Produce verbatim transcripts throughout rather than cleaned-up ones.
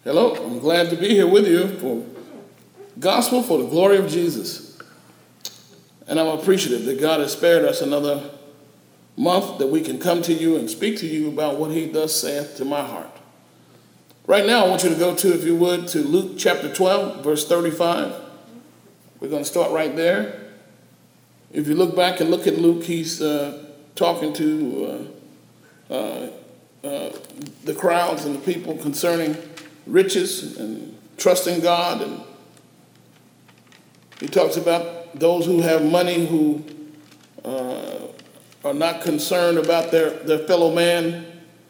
Hello, I'm glad to be here with you for Gospel for the Glory of Jesus. And I'm appreciative that God has spared us another month that we can come to you and speak to you about what he thus saith to my heart. Right now, I want you to go to, if you would, to Luke chapter twelve, verse thirty-five. We're going to start right there. If you look back and look at Luke, he's uh, talking to uh, uh, uh, the crowds and the people concerning riches and trusting God. And he talks about those who have money who uh, are not concerned about their, their fellow man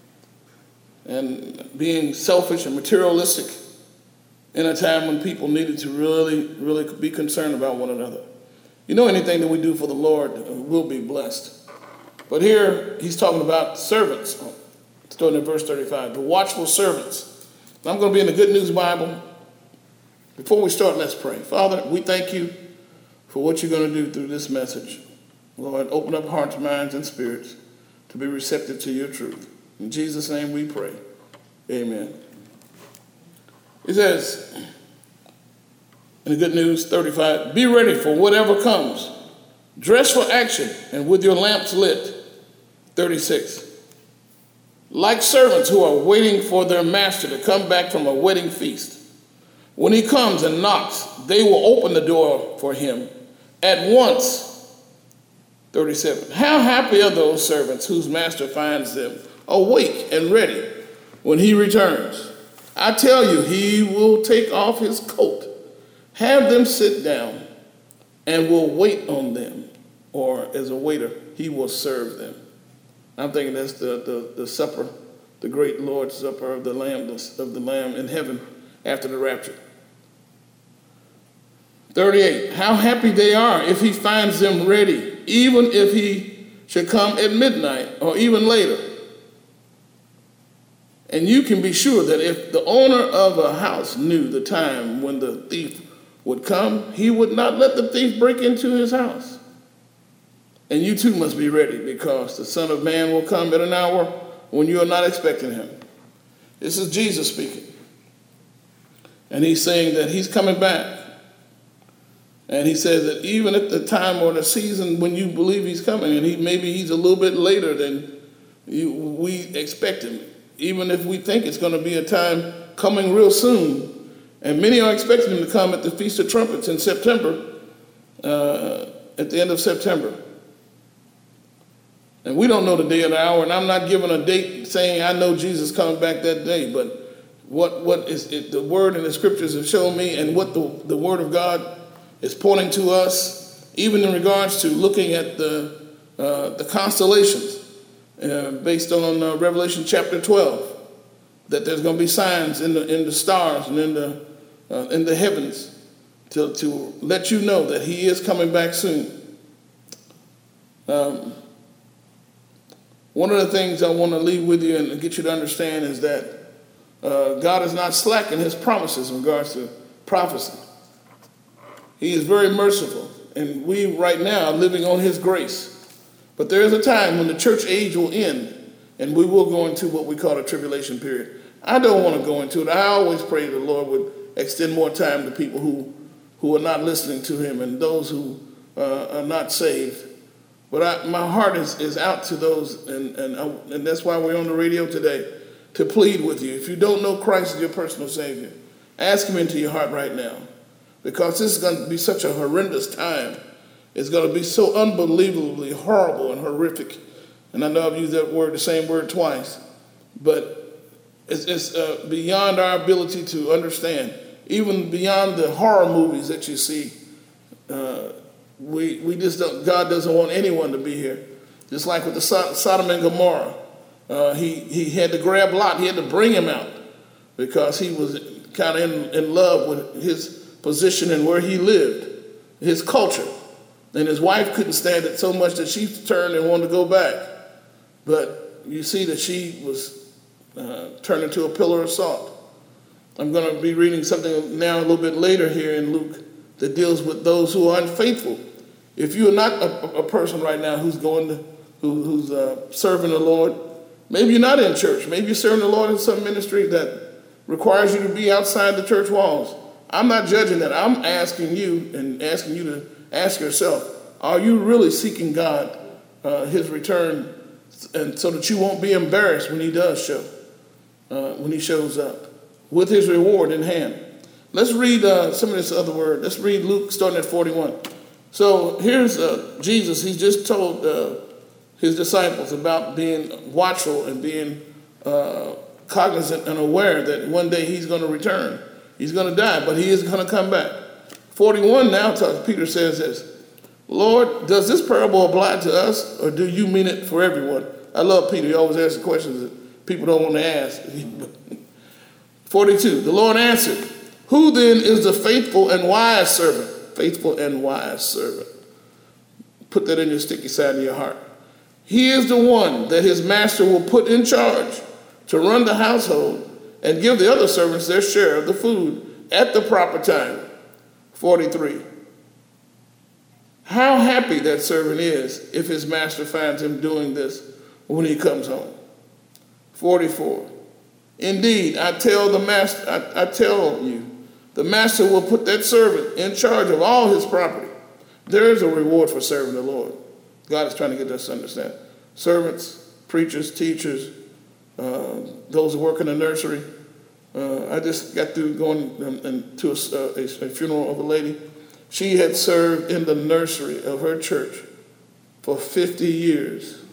and being selfish and materialistic in a time when people needed to really, really be concerned about one another. You know, anything that we do for the Lord will be blessed. But here he's talking about servants, starting in verse thirty-five, the watchful servants. I'm going to be in the Good News Bible. Before we start, let's pray. Father, we thank you for what you're going to do through this message. Lord, open up hearts, minds, and spirits to be receptive to your truth. In Jesus' name we pray. Amen. It says in the Good News thirty-five, be ready for whatever comes. Dress for action and with your lamps lit. thirty-six. Like servants who are waiting for their master to come back from a wedding feast. When he comes and knocks, they will open the door for him at once. thirty-seven. How happy are those servants whose master finds them awake and ready when he returns. I tell you, he will take off his coat, have them sit down, and will wait on them. Or as a waiter, he will serve them. I'm thinking that's the, the, the supper, the great Lord's Supper of the Lamb, of the Lamb in heaven after the rapture. thirty-eight. How happy they are if he finds them ready, even if he should come at midnight or even later. And you can be sure that if the owner of a house knew the time when the thief would come, he would not let the thief break into his house. And you too must be ready, because the Son of Man will come at an hour when you are not expecting him. This is Jesus speaking. And he's saying that he's coming back. And he says that even at the time or the season when you believe he's coming, and he maybe he's a little bit later than you, we expect him, even if we think it's going to be a time coming real soon. And many are expecting him to come at the Feast of Trumpets in September, uh, at the end of September. And we don't know the day or the hour, and I'm not giving a date saying I know Jesus coming back that day, but what what is it, the word and the scriptures have shown me, and what the, the word of God is pointing to us, even in regards to looking at the uh, the constellations, uh, based on uh, Revelation chapter twelve, that there's going to be signs in the in the stars and in the uh, in the heavens to to let you know that he is coming back soon. Um, One of the things I want to leave with you and get you to understand is that uh, God is not slack in his promises in regards to prophecy. He is very merciful, and we right now are living on his grace. But there is a time when the church age will end, and we will go into what we call a tribulation period. I don't want to go into it. I always pray the Lord would extend more time to people who, who are not listening to him and those who uh, are not saved. But I, my heart is, is out to those, and, and, I, and that's why we're on the radio today, to plead with you. If you don't know Christ as your personal Savior, ask him into your heart right now. Because this is going to be such a horrendous time. It's going to be so unbelievably horrible and horrific. And I know I've used that word, the same word twice. But it's, it's uh, beyond our ability to understand. Even beyond the horror movies that you see. Uh, We we just don't, God doesn't want anyone to be here. Just like with the Sodom and Gomorrah. Uh, he, he had to grab Lot. He had to bring him out because he was kind of in, in love with his position and where he lived, his culture. And his wife couldn't stand it so much that she turned and wanted to go back. But you see that she was uh, turned into a pillar of salt. I'm going to be reading something now a little bit later here in Luke that deals with those who are unfaithful. If you're not a, a person right now who's going to, who, who's uh, serving the Lord, maybe you're not in church. Maybe you're serving the Lord in some ministry that requires you to be outside the church walls. I'm not judging that. I'm asking you and asking you to ask yourself, are you really seeking God, uh, his return, and so that you won't be embarrassed when he does show, uh, when he shows up, with his reward in hand? Let's read uh, some of this other word. Let's read Luke starting at forty-one. So here's uh, Jesus. He just told uh, his disciples about being watchful and being uh, cognizant and aware that one day he's going to return. He's going to die, but he is going to come back. forty-one now, Peter says this, Lord, does this parable apply to us, or do you mean it for everyone? I love Peter. He always asks questions that people don't want to ask. forty-two, the Lord answered, who then is the faithful and wise servant? Faithful and wise servant. Put that in your sticky side of your heart. He is the one that his master will put in charge to run the household and give the other servants their share of the food at the proper time. forty-three. How happy that servant is if his master finds him doing this when he comes home. forty-four. Indeed, I tell the master, I, I tell you, the master will put that servant in charge of all his property. There is a reward for serving the Lord. God is trying to get us to understand. Servants, preachers, teachers, uh, those who work in the nursery. Uh, I just got through going to a, a, a funeral of a lady. She had served in the nursery of her church for fifty years.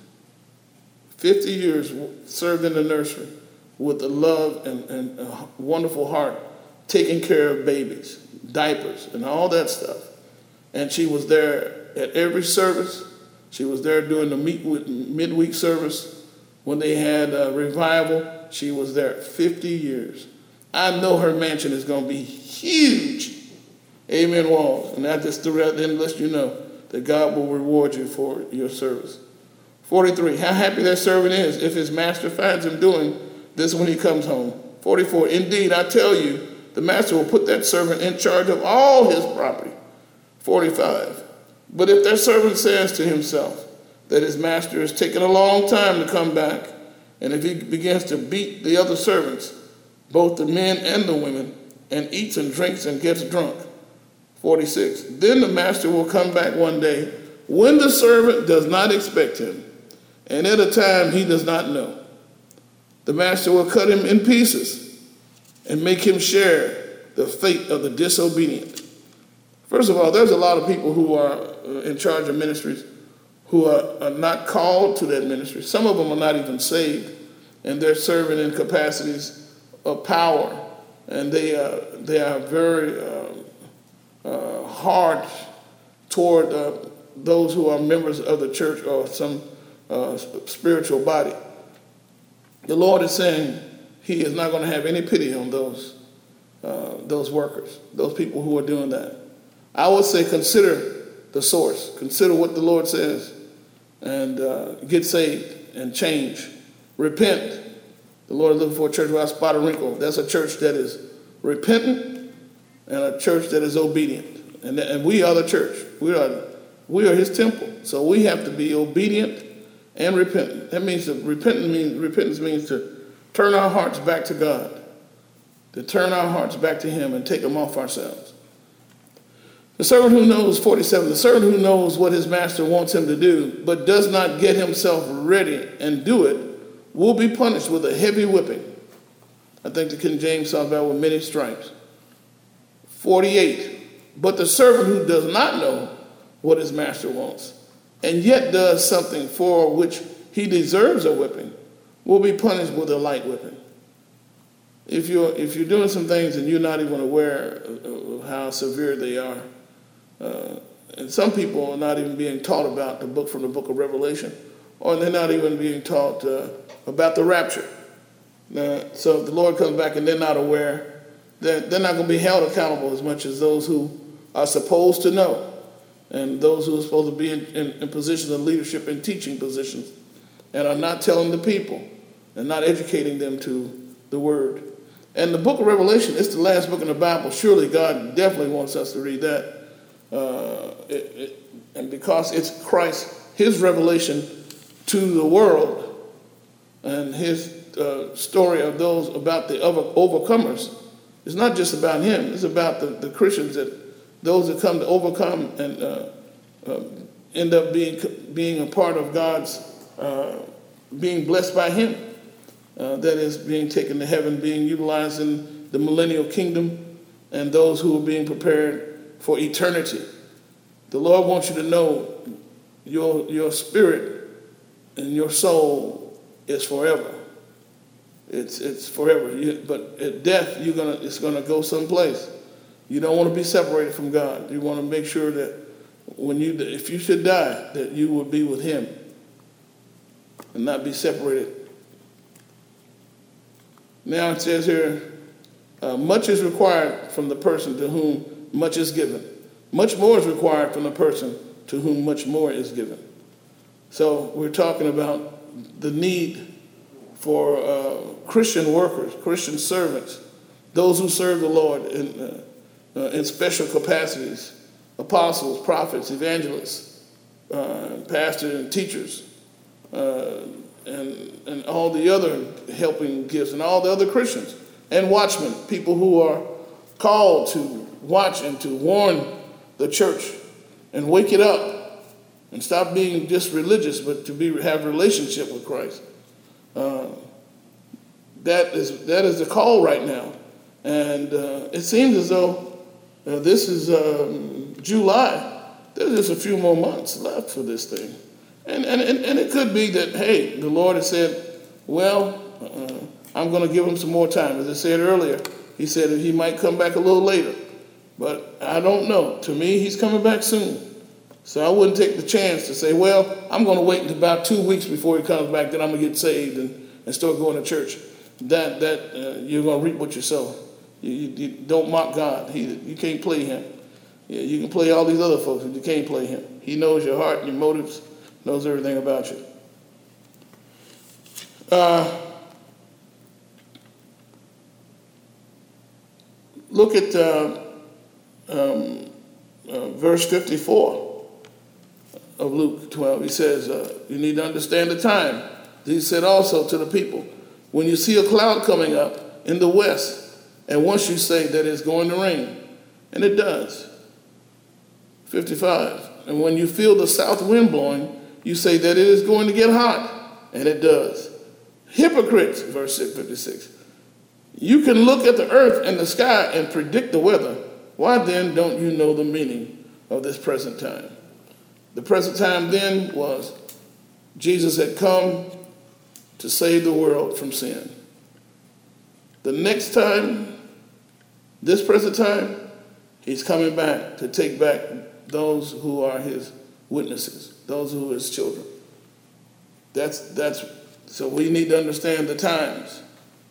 fifty years served in the nursery with a love and, and a wonderful heart, taking care of babies, diapers, and all that stuff. And she was there at every service. She was there during the midweek service. When they had a revival, she was there fifty years. I know her mansion is going to be huge. Amen, Walls. And I just threw out there and let you know that God will reward you for your service. forty-three, how happy that servant is if his master finds him doing this when he comes home. forty-four, indeed, I tell you, the master will put that servant in charge of all his property. forty-five, but if that servant says to himself that his master is taking a long time to come back, and if he begins to beat the other servants, both the men and the women, and eats and drinks and gets drunk. forty-six, then the master will come back one day when the servant does not expect him, and at a time he does not know. The master will cut him in pieces and make him share the fate of the disobedient. First of all, there's a lot of people who are in charge of ministries who are, are not called to that ministry. Some of them are not even saved, and they're serving in capacities of power, and they, uh, they are very uh, uh, hard toward uh, those who are members of the church or some uh, spiritual body. The Lord is saying he is not going to have any pity on those, uh, those workers, those people who are doing that. I would say consider the source. Consider what the Lord says and uh, get saved and change. Repent. The Lord is looking for a church without spot or wrinkle. That's a church that is repentant and a church that is obedient. And, and we are the church. We are, we are his temple. So we have to be obedient and repentant. That means that repentance means, repentance means to turn our hearts back to God, to turn our hearts back to him and take them off ourselves. The servant who knows, forty-seven, the servant who knows what his master wants him to do, but does not get himself ready and do it, will be punished with a heavy whipping. I think the King James talks about with many stripes. forty-eight, but the servant who does not know what his master wants, and yet does something for which he deserves a whipping, will be punished with a light whipping. If you're, if you're doing some things and you're not even aware of how severe they are, Uh, and some people are not even being taught about the book from the book of Revelation, or they're not even being taught uh, about the rapture. Uh, so if the Lord comes back and they're not aware, then they're not going to be held accountable as much as those who are supposed to know, and those who are supposed to be in, in, in positions of leadership and teaching positions, and are not telling the people and not educating them to the word. And the book of Revelation is the last book in the Bible. Surely God definitely wants us to read that. Uh, it, it, and because it's Christ, his revelation to the world, and his uh, story of those about the other overcomers, it's not just about him. It's about the, the Christians, that those that come to overcome and uh, uh, end up being being a part of God's, uh, being blessed by him. Uh, that is, being taken to heaven, being utilized in the millennial kingdom, and those who are being prepared for eternity. The Lord wants you to know your, your spirit and your soul is forever. It's it's forever. You, but at death, you're gonna it's gonna go someplace. You don't want to be separated from God. You want to make sure that when you, if you should die, that you will be with him and not be separated. Now it says here, uh, much is required from the person to whom much is given. Much more is required from the person to whom much more is given. So we're talking about the need for uh, Christian workers, Christian servants, those who serve the Lord in, uh, uh, in special capacities, apostles, prophets, evangelists, uh, pastors and teachers, uh, and, and all the other helping gifts, and all the other Christians, and watchmen, people who are called to watch and to warn the church and wake it up and stop being just religious, but to be have a relationship with Christ. Uh, that is that is the call right now, and uh, it seems as though uh, this is um, July. There's just a few more months left for this thing, and and and, and it could be that, hey, the Lord has said, well, uh, I'm going to give him some more time. As I said earlier, he said that he might come back a little later, but I don't know. To me, he's coming back soon. So I wouldn't take the chance to say, well, I'm going to wait until about two weeks before he comes back, then I'm going to get saved and, and start going to church. That that uh, you're going to reap what you sow. You, you, you don't mock God. He, you can't play him. Yeah, you can play all these other folks, but you can't play him. He knows your heart and your motives, knows everything about you. Uh, look at uh, um, uh, verse fifty-four. Of Luke twelve, he says, uh, you need to understand the time. He said also to the people, when you see a cloud coming up in the west, and once you say that it's going to rain, and it does. fifty-five, and when you feel the south wind blowing, you say that it is going to get hot, and it does. Hypocrites, verse fifty-six, you can look at the earth and the sky and predict the weather. Why then don't you know the meaning of this present time? The present time then was Jesus had come to save the world from sin. The next time, this present time, he's coming back to take back those who are his witnesses, those who are his children. That's that's so we need to understand the times.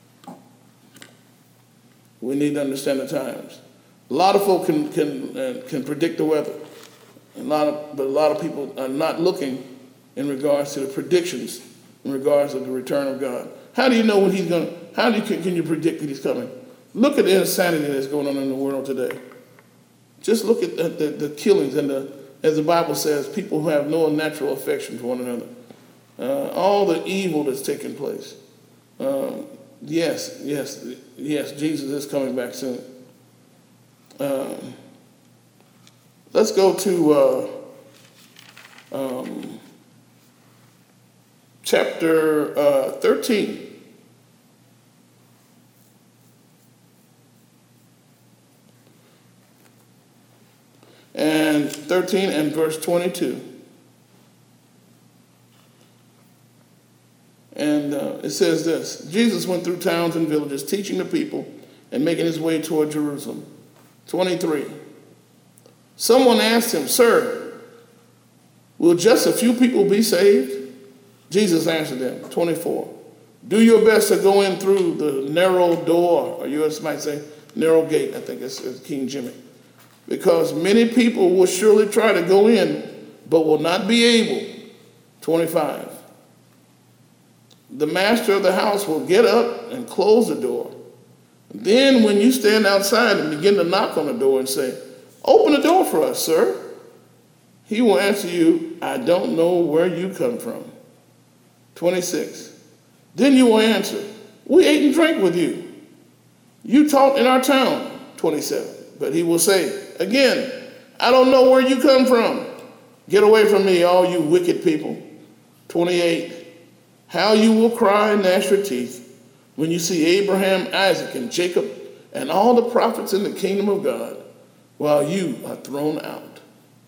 We need to understand the times. A lot of folk can can uh, can predict the weather. A lot of, but a lot of people are not looking in regards to the predictions, in regards to the return of God. How do you know when he's going to, how do you, can, can you predict that he's coming? Look at the insanity that's going on in the world today. Just look at the, the, the killings and the, as the Bible says, people who have no natural affection for one another. Uh, all the evil that's taking place. Um, yes, yes, yes, Jesus is coming back soon. Um, Let's go to uh, um, chapter uh, thirteen. And thirteen and verse twenty-two. And uh, it says this, Jesus went through towns and villages, teaching the people and making his way toward Jerusalem. twenty-three. Someone asked him, Sir, will just a few people be saved? Jesus answered them, twenty-four. Do your best to go in through the narrow door, or you might say narrow gate, I think it's, it's King Jimmy. Because many people will surely try to go in, but will not be able. twenty-five. The master of the house will get up and close the door. Then when you stand outside and begin to knock on the door and say, Open the door for us, sir, he will answer you, I don't know where you come from. twenty-six. Then you will answer, We ate and drank with you. You taught in our town, twenty-seven. But he will say, again, I don't know where you come from. Get away from me, all you wicked people. twenty-eight. How you will cry and gnash your teeth when you see Abraham, Isaac, and Jacob, and all the prophets in the kingdom of God, while you are thrown out.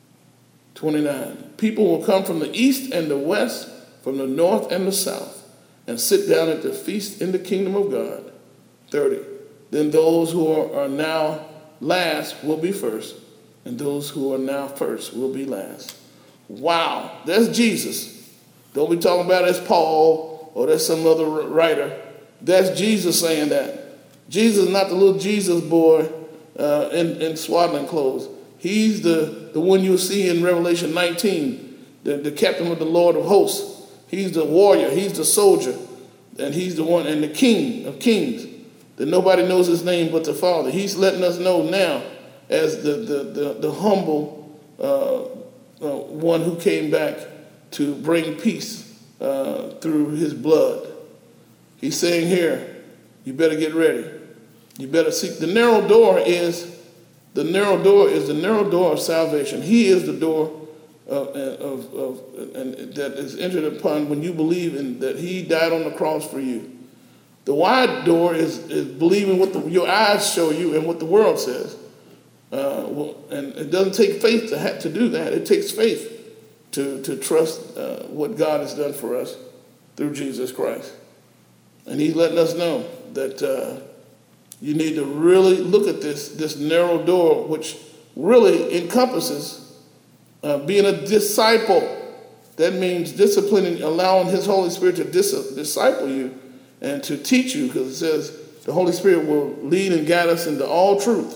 twenty-nine. People will come from the east and the west, from the north and the south, and sit down at the feast in the kingdom of God. thirty. Then those who are, are now last will be first, and those who are now first will be last. Wow, that's Jesus. Don't be talking about it as Paul or that's some other writer. That's Jesus saying that. Jesus is not the little Jesus boy uh, in, in swaddling clothes. He's the, the one you'll see in Revelation nineteen, the, the captain of the Lord of hosts. He's the warrior, he's the soldier, and he's the one, and the king of kings, that nobody knows his name but the Father. He's letting us know now as the, the, the, the humble uh, uh, one who came back to bring peace uh, through his blood. He's saying here, you better get ready. You better seek. The narrow door is the narrow door is the narrow door of salvation. He is the door of, of, of and that is entered upon when you believe in that he died on the cross for you. The wide door is, is believing what the, your eyes show you and what the world says. Uh, well, and it doesn't take faith to have to do that. It takes faith to, to trust uh, what God has done for us through Jesus Christ. And he's letting us know that uh, you need to really look at this, this narrow door, which really encompasses uh, being a disciple. That means disciplining, allowing his Holy Spirit to dis- disciple you and to teach you, because it says the Holy Spirit will lead and guide us into all truth.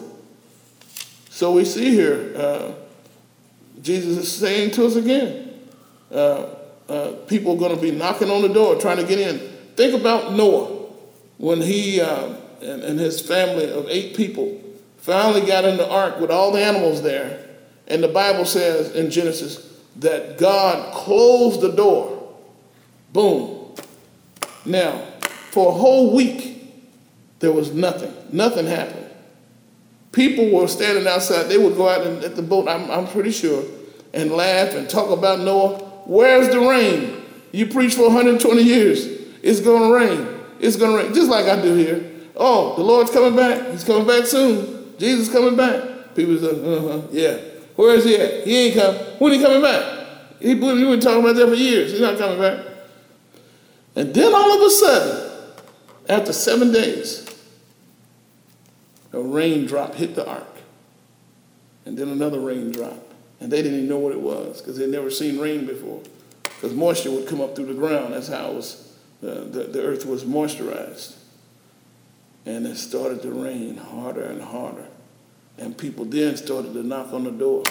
So we see here, uh, Jesus is saying to us again, uh, uh, people are going to be knocking on the door, trying to get in. Think about Noah, when he uh, and, and his family of eight people finally got in the ark with all the animals there. And the Bible says in Genesis that God closed the door. Boom. Now, for a whole week, there was nothing. Nothing happened. People were standing outside. They would go out and, at the boat, I'm, I'm pretty sure, and laugh and talk about Noah. Where's the rain? You preached for one hundred twenty years. It's going to rain. It's going to rain. Just like I do here. Oh, the Lord's coming back. He's coming back soon. Jesus is coming back. People say, uh-huh, yeah. Where is he at? He ain't coming. When he coming back? He, we've been talking about that for years. He's not coming back. And then all of a sudden, after seven days, a raindrop hit the ark. And then another raindrop. And they didn't even know what it was because they'd never seen rain before. Because moisture would come up through the ground. That's how it was, uh, the, the earth was moisturized. And it started to rain harder and harder. And people then started to knock on the door.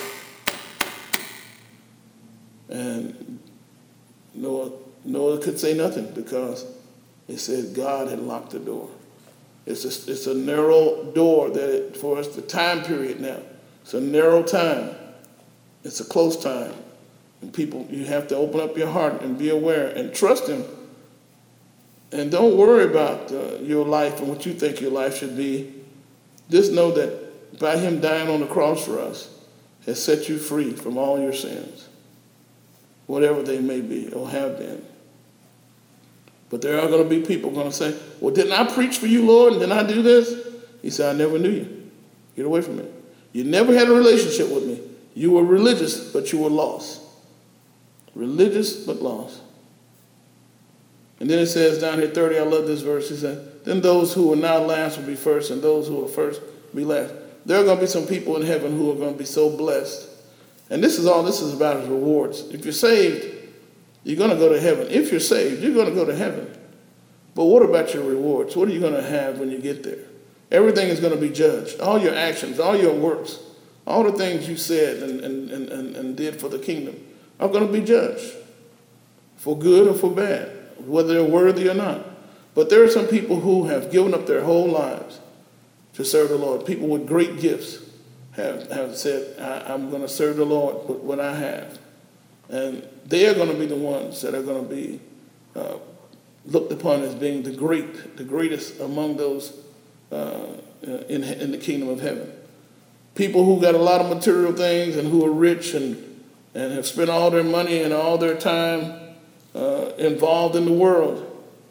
And Noah, Noah could say nothing because it said God had locked the door. It's a, it's a narrow door that it, for us, the time period now. It's a narrow time. It's a close time. And people, you have to open up your heart and be aware and trust him. And don't worry about uh, your life and what you think your life should be. Just know that by him dying on the cross for us has set you free from all your sins, whatever they may be or have been. But there are going to be people going to say, well, didn't I preach for you, Lord, and didn't I do this? He said, I never knew you. Get away from me. You never had a relationship with me. You were religious, but you were lost. Religious, but lost. And then it says down here, thirty, I love this verse. He said, then those who are now last will be first, and those who are first will be last. There are going to be some people in heaven who are going to be so blessed. And this is all this is about is rewards. If you're saved, you're going to go to heaven. If you're saved, you're going to go to heaven. But what about your rewards? What are you going to have when you get there? Everything is going to be judged. All your actions, all your works, all the things you said and, and, and, and did for the kingdom are going to be judged for good or for bad, whether they're worthy or not. But there are some people who have given up their whole lives to serve the Lord. People with great gifts have, have said, I, I'm going to serve the Lord with what I have. And they are going to be the ones that are going to be uh, looked upon as being the great, the greatest among those uh, in, in the kingdom of heaven. People who got a lot of material things and who are rich and, and have spent all their money and all their time uh, involved in the world,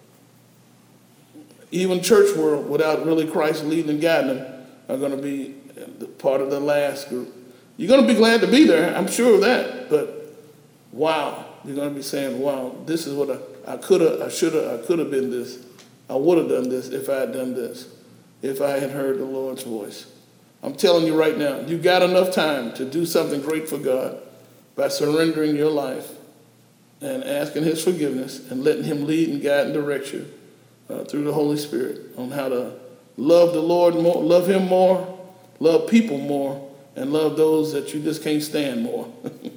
even church world, without really Christ leading and guiding them, are going to be part of the last group. You're going to be glad to be there, I'm sure of that, but wow, you're going to be saying, wow, this is what I, I could have, I should have, I could have been this. I would have done this if I had done this, if I had heard the Lord's voice. I'm telling you right now, you got enough time to do something great for God by surrendering your life and asking his forgiveness and letting him lead and guide and direct you uh, through the Holy Spirit on how to love the Lord more, love him more, love people more, and love those that you just can't stand more.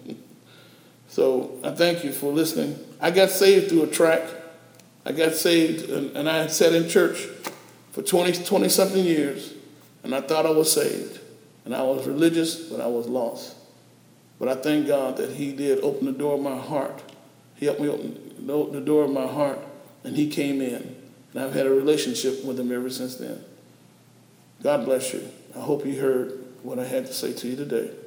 So I thank you for listening. I got saved through a track. I got saved, and, and I had sat in church for twenty, twenty-something years, and I thought I was saved. And I was religious, but I was lost. But I thank God that he did open the door of my heart. He helped me open the door of my heart, and he came in. And I've had a relationship with him ever since then. God bless you. I hope you heard what I had to say to you today.